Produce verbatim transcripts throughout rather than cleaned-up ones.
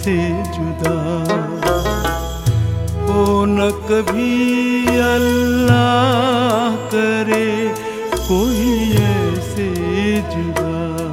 से जुदा हो न कभी अल्लाह करे कोई ऐसे जुदा।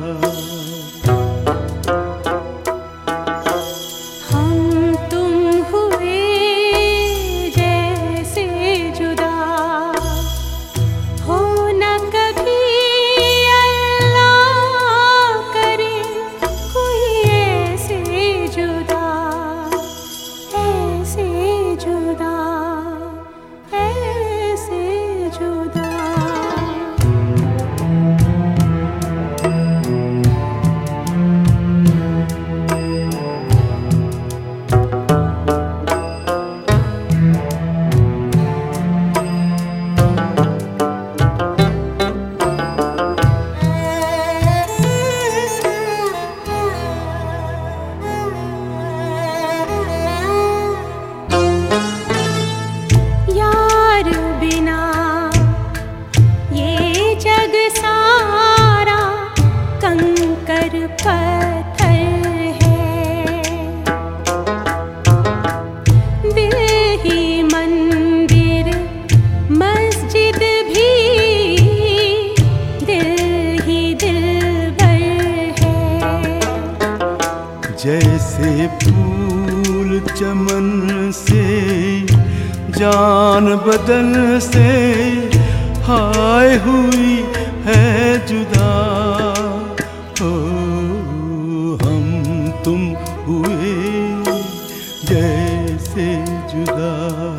जैसे फूल चमन से जान बदन से हाय हुई है जुदा हो हम तुम हुए जैसे जुदा।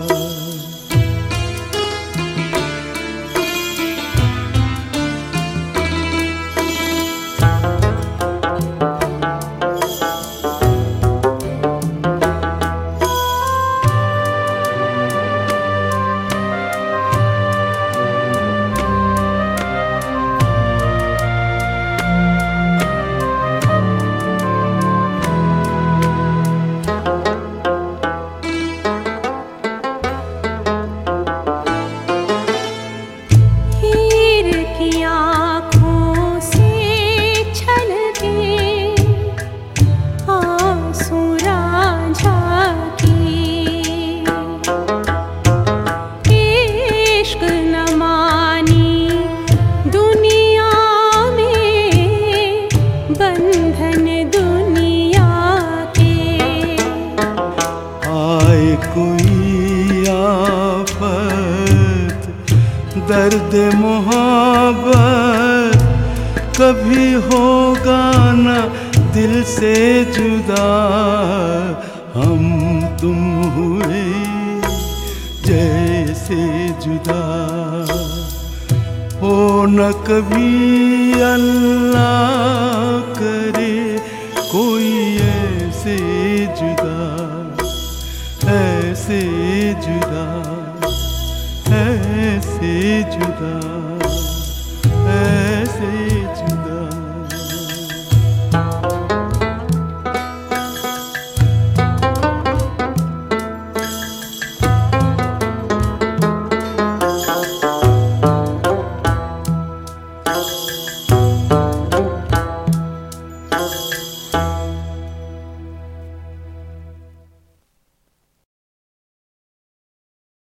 कोई आफत दर्द मोहब्बत कभी होगा ना दिल से जुदा हम तुम हुए जैसे जुदा हो न कभी अल्लाह करे कोई ऐसे जुदा ऐसे जुदा ऐसे जुदा ऐसे